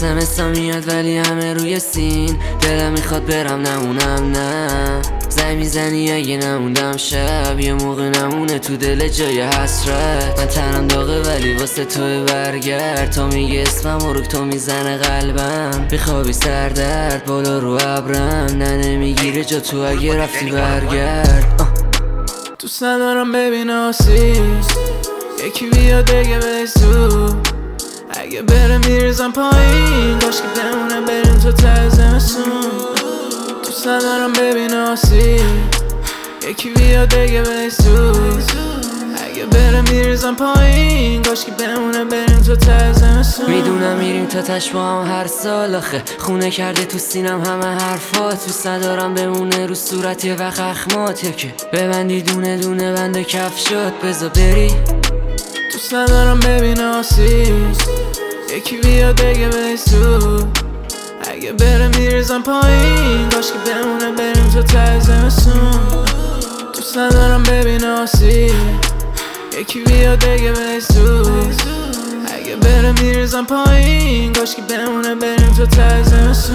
اسمسا میاد ولی همه روی سین. دلم میخواد برم نمونم نه، زنگ میزنی اگه نموندم شب، یه موقع نمونه تو دل جای حسرت. من تنم داغه ولی واسه تو برگرد، تا میگه اسمم روک تو میزنه قلبم. میخوابی سردرد بالا رو ابرم، نه نمیگیره جا تو اگه رفتی برگرد. دوست ندارم ببین آسیب یکی بیاد دیگه بسو، اگه بره میرزم پایین کاش که بمونم بریم تو ته زمستون. دوست ندارم ببین آسیب یکی بیاد دیگه بسو، اگه بره میرزم پایین کاش که بمونم بریم تو ته زمستون. میدونم میریم تا تش با هم هر سال، آخه خونه کرده تو سینم همه حرفات. دوست ندارم بمونه رو صورت یه وقت اخمات، یا که ببندی دونه دونه بند کف شد بذار بری. دوست ندارم ببین آسیب یکی بیاد دیگه بسو، اگه بره میرزم پایین کاش که بمونه بریم تو ته زمستون. دوست ندارم ببین آسیب یکی بیاد دیگه بسو، اگه بره میرزم پایین کاش که بمونه بریم تو ته زمستون.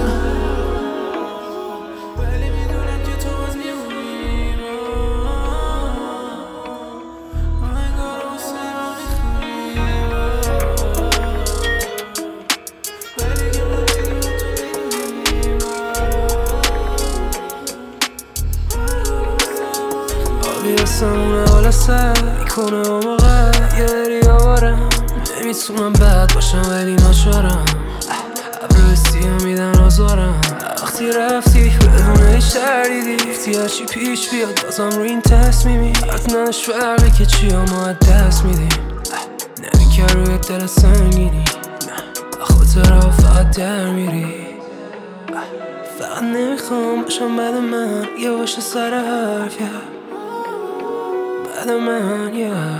بیرسمونه حالا سر میکنه و موقع یه بری آوارم، نمیتونم بد باشم ولی ناچارم. ابرو سیاه میدن آزارم، وقتی رفتی بدون هیچ تردیدی گفتی هرچی پیش بیاد بازم رو این تصمیمی. حتنش فرقی که چی ها ما دست میدیم، نمیکر روی دل سنگینی، خاطر ها فقط در میری. فقط نمیخوام باشم بعد من یه باشه سر حرف بعد من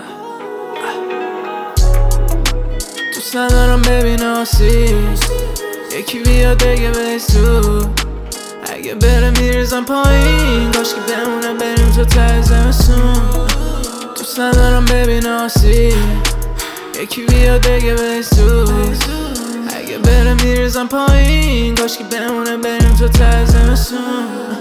دوست ندارم ببین آسیب یکی بیاد دیگه بسو، اگه بره میرزم پایین کاش که بمونه بریم تو ته زمستون. دوست ندارم ببین آسیب یکی بیاد دیگه بسو، اگه بره میرزم پایین کاش که بمونه بریم تو ته زمستون.